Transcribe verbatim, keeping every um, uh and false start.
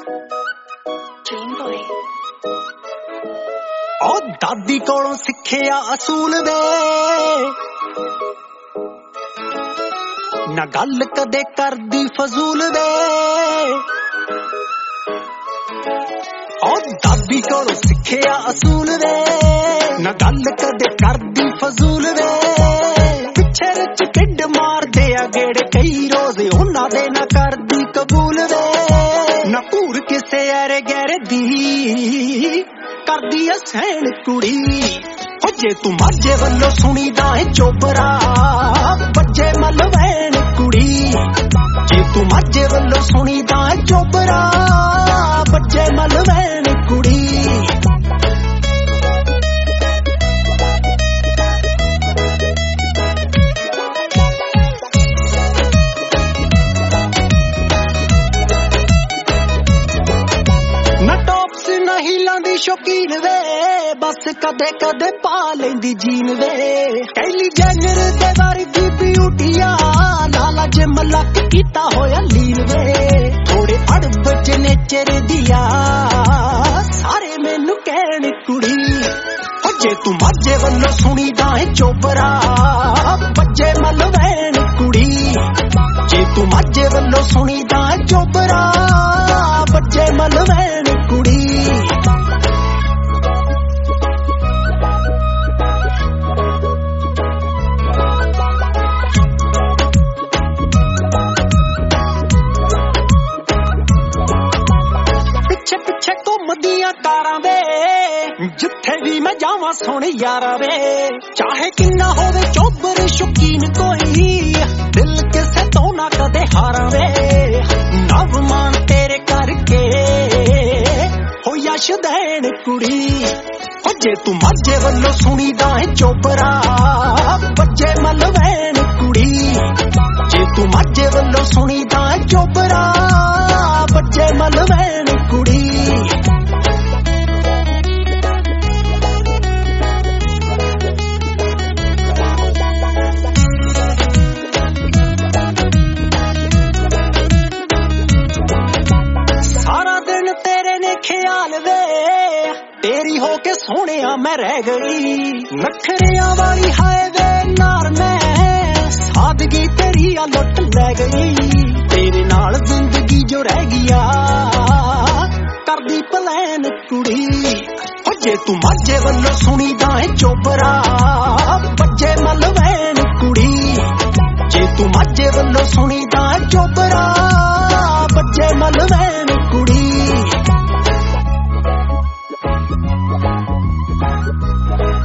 Dreamboy ओ दादी कोलों सिक्खिया असूल वे ना गल कदे करदी फजूल वे ओ दादी कोलों सिक्खिया असूल वे ना गल कदे करदी फजूल वे पिछे रच ढिड मार दे आ गेड़े कई रोज उन्हां दे ना करदी कबूल वे ना पूर किसे यारे गैर दी करदी सैन कुड़ी ओ जे तू माझे वल्लों सुनीदा है चोबरा बजे मल वैन कुड़ी जे तू माझे वल्लों सुनीदा है चोबरा बजे मल वैन कुड़ी शौकीन वे बस कदे कदे पा लेंदी जीन वे कैली जेनर दे वर्गी ब्यूटिया लाला जे मलक कीता होया लीन वे थोड़े अड़ब च नेचर दिया सारे मैनू कहण कुड़ी ओ जे तू माझे वल्लों सुनीदा है चोबरा बजे मल वैन कुड़ी जे तू माझे वल्लों सुनीदा है चोबरा बजे मल वैन कुड़ी कारां वे जिथे भी मैं जावां सोहणे यारा वे चाहे किन्ना होवे चोबर शौकीन कोई दिल किसे तो ना कदे हारा वे नव मान तेरे करके होया शदैन कुड़ी ओ जे तू माझे वल्लों सुनीदा है चोबरा बजे मल वैन कुड़ी जे तू माझे वल्लों सुनीदा है चोबरा बजे मल वैन कुड़ी तेरी होके सोहणिया मैं रह गई नखरिया वाली हाय वे नार मैं सादगी तेरी आ लुट लै गई तेरे नाल जिंदगी जो रह गया करदी प्लान कुड़ी ओ जे तू माझे वल्लों सुनीदा है चोबरा बजे मल वैन कुड़ी जे तू माझे वल्लों सुनीदा है चोबरा बजे मल वैन कुड़ी